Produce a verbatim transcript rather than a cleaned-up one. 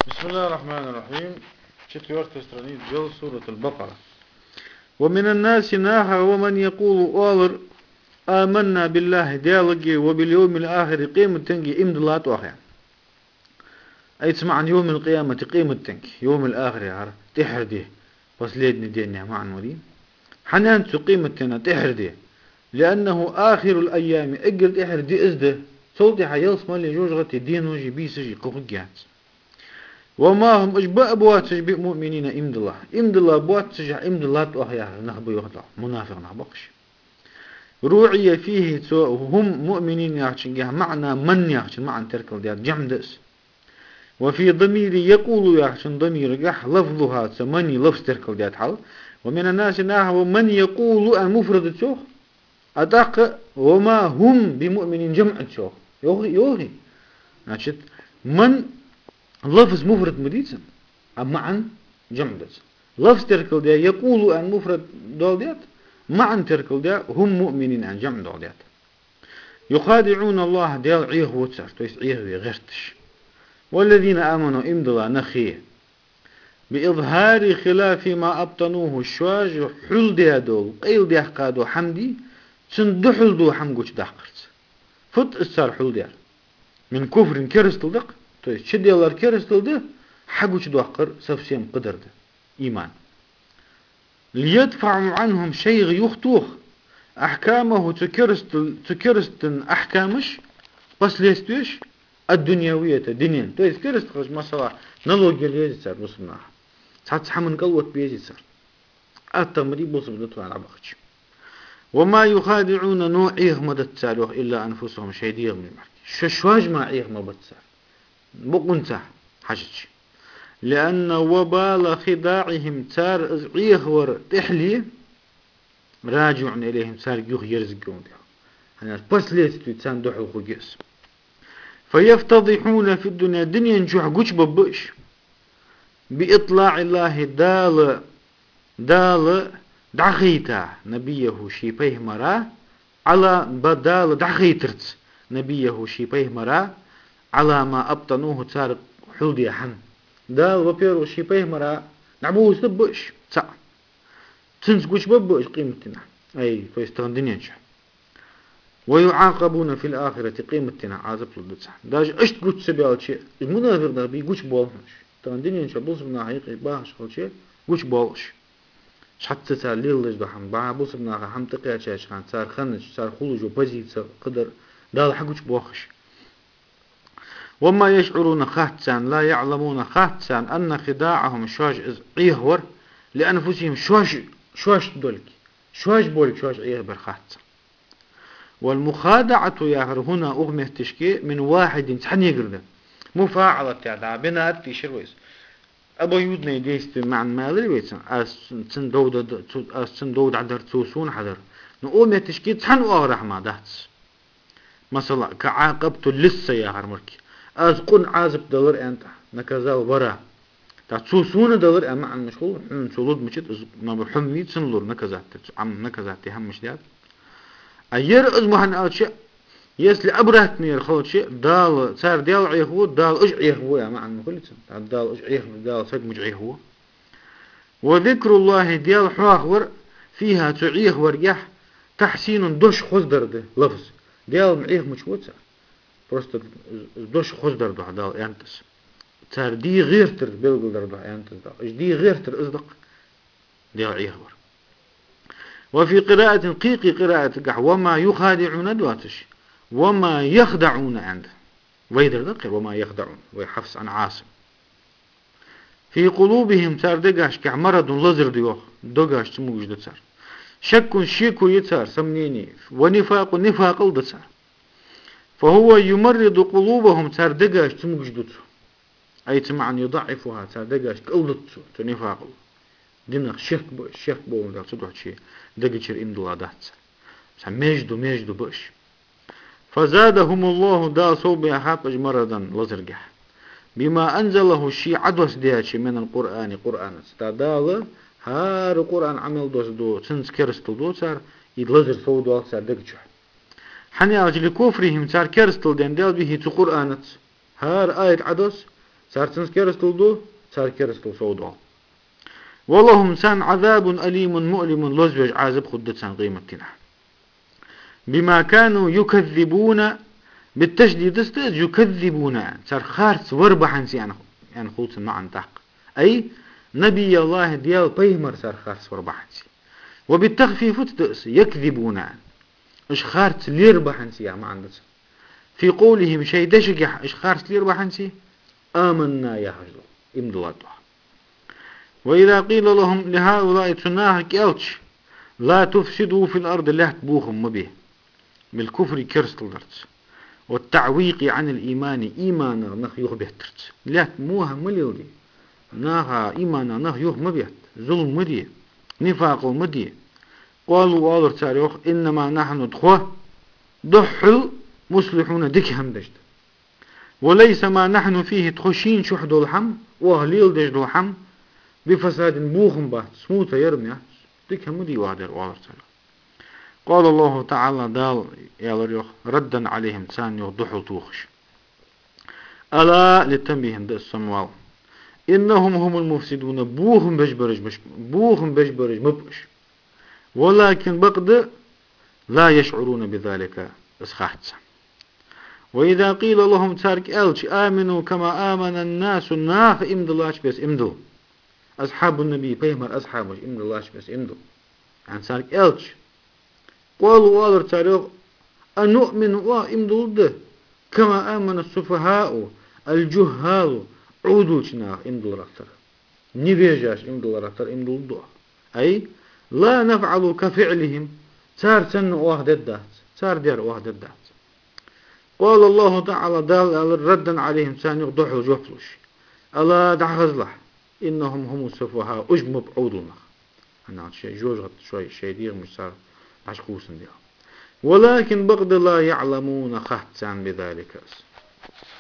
بسم الله الرحمن الرحيم. четвертая страница جل سورة البقرة. ومن الناس ناها ومن يقول أولر آمنا بالله ديالجي وباليوم الآخر قيمة تنجي إمد الله توخيا. أي تسمع عن يوم القيامة قيمة تنجي يوم الآخر يا عرب تحر دي بس ليدني دينها مع المدين حنان تقيمة تنا تحر دي لأنه آخر الأيام أجل تحر دي إزده صوتي حيالس مالي جوجغتي دينو جي بيسجي قوقيات وما هم أجباء بوات تجبئ مؤمنين إمد الله إمد الله بوات تجح إمد الله توخيا نخبو يخطع منافق نخبقش روعي فيه هم مؤمنين يحشن معنى من يحشن معنى تركل ديات جمدس وفي ضمير يقول يحشن ضمير جح لفظها سمني لفظ تركل ديات حل ومن الناس ناهو من يقول المفرد تشوخ أدق وما هم بمؤمنين جمع تشوخ يوغي يوغي ناشد من لفظ مفرد مديتن أما عن جمدس لفظ تركل ديات يقول المفرد دول ديات معنى تركل ديات هم مؤمنين عن جمع دول ديات يخادعون الله ديال عيه وتسر تويس عيه ويغرتش والذين آمنوا امدلا نخيه بإظهار خلاف ما أبطنوه الشواج حل ديا دول قيل ديا قادو حمدي سندحل دو حمقوش داقرت فت السار حل ديا من كفر كرستل دق تويس شد يالار كرستل ده حقوش داقر سفسيم قدر ده إيمان ليدفعوا عنهم شيء يختوخ أحكامه تكرستل تكرستن أحكامش بس ليستوش الدنيوية دينين تويس كرستل مثلا نلوج اليزي صار بصمنا ساعات حمن قلوت بيزي صار التمري بصم دتوان عبخش وما يخادعون نوعيه مدد سالوه إلا أنفسهم شيديغ من المحكي ششواج ما عيه ما بتسال بقنته حاجتش لأن وبال خداعهم تار عيه ور تحلي راجع إليهم صار يخ يرزقون هنا بس ليس تسان دحو خجس فيفتضحون في الدنيا الدنيا نجوح قوش ببش بإطلاع الله دال دال دعخيتا نبيه شيبيه مرا على بدال دعخيترت نبيه شيبيه مرا على ما أبطنوه تارق حلدي حن دال وبيرو شيبيه مرا نعبوه سبش سا تنس قوش ببش قيمتنا أي فيستغن دنيا نجوح ويعاقبون في الآخرة قيمتنا عازب للدسع داج اشت قوش سبيال شيء المنافق ده بي قوش بولهش تغن دنيا نجوح بوصبنا حقيقي باهش خل شيء قوش بولش حتى صار ليلش دحم با بوصبنا حم تقيا شاش خان صار خنش صار خلوج وبزي قدر دال حقوش بوخش وما يشعرون خاتسان لا يعلمون خاتسان أن خداعهم شواج عيهور لأنفسهم شواش شواش دولك شواش بولك شواش عيه برخاتسان والمخادعة ياهر هنا أغمه تشكي من واحد تحن يقرده مفاعلة تعدى بنات في شرويس أبو يودنا يديست مع المالي ويتسن أسن دود أسن دود عدر توسون حدر نقوم تشكي تحن أغرح ما دهتس مثلا كعاقبت لسه يا هرمركي أزقون عازب دلر أنت نكذا وبرا تاتسوسون دلر أما عن مشغول حن سولود مشيت ما بحمي تسنلور نكذا عم نكذا تهم مش ديات أير أزمهن أشياء يسلي أبرهت مير خلط شيء دال صار دال عيه هو دال إج عيه هو يا مع المخلص دال إج عيه دال صد مج عيه هو وذكر الله دال حاخور فيها تعيه ورجح تحسين دوش خزدر ده لفظ دال معيه مش وتسع просто دوش خزدر ده دال ينتس صار دي غير تر بيلقدر ده ينتس ده إج دي غير تر أصدق دال عيه ور وفي قراءة قيقي قراءة قح وما يخادعون دواتش وما يخدعون عنده ويدر ذكر وما يخدعون ويحفظ عن عاصم في قلوبهم صار دقاش كعمرض لزر ديوخ دقاش تموج دتسار شك شيكو يتسار سمنيني ونفاق نفاق الدتسار فهو يمرض قلوبهم صار دقاش تموج دتسار أي تمعن يضعفها صار دقاش كالدتسار تنفاق دينك شك بو شك بو داك تدوح شيء دقشر إن دلا دهتسار ميجدو ميجدو بوش فزادهم الله دا صوب يحاقج مرضا لزرقح بما أنزله الشيء عدوس دياتش من القرآن قرآن استدال هار القرآن عمل دوس دو سنس كرستل دو صار يدلزر صود وقت صار دقشح حني أجل كفرهم صار كرستل دين ديال به تو قرآنت هار آية عدوس سارتنس كرستلدو سار كرستل صودو ولهم سان عذاب أليم مؤلم لوزبج عازب خدت سان قيمتنا بما كانوا يكذبون بالتشديد استاذ يكذبون سار خارس وربحن سي يعني خوت معن تحق أي نبي الله ديال بيمر سار خارس وربحن سي وبالتخفيف تدأس يكذبون إش خارس ليربحن سي معن دس في قولهم شيء دشق إش خارس ليربحن سي آمنا يا هجلو امدلاتو وإذا قيل لهم لهؤلاء تناهك أوتش لا تفسدوا في الأرض لا تبوهم مبيه بالكفر كرستل درت والتعويق عن الإيمان إيمانا نخ يوه بيهترت لا موها مليولي ناها إيمانا نخ يوه مبيهت ظلم مدي نفاق مدي قالوا والر تاريخ إنما نحن دخوه دحل مصلحون دك هم دجد وليس ما نحن فيه تخشين شحدو الحم وهليل دجدو حم بفساد بوخم بات سموتا يرمي دك هم دي وادر والر تاريخ قال الله تعالى دال يالريخ ردا عليهم تسان يوضحوا توخش ألا للتنبيه عند السموال إنهم هم المفسدون بوهم بجبرج مش بوهم بجبرج مبش ولكن بقد لا يشعرون بذلك اسخاحت وإذا قيل لهم تارك ألش آمنوا كما آمن الناس الناف امد الله بس امدو أصحاب النبي بيهمر أصحاب مش امد الله بس امدو عن تارك ألش قالوا والر تاريخ أنؤمن وإمدود كما آمن السفهاء الجهال عودوا شناخ إمدول رختر نبيجاش إمدول رختر إمدول دو أي لا نفعل كفعلهم صار سن واحد الدات صار دير واحد الدات قال الله تعالى دال ردا عليهم سان يقضحوا جوفلوش ألا دعغزلح إنهم هم السفهاء أجمب عودنا أنا شيء جوجت شوي شيء دير مش صار عشقوسن ديها ولكن بغد لا يعلمون خهتان بذلك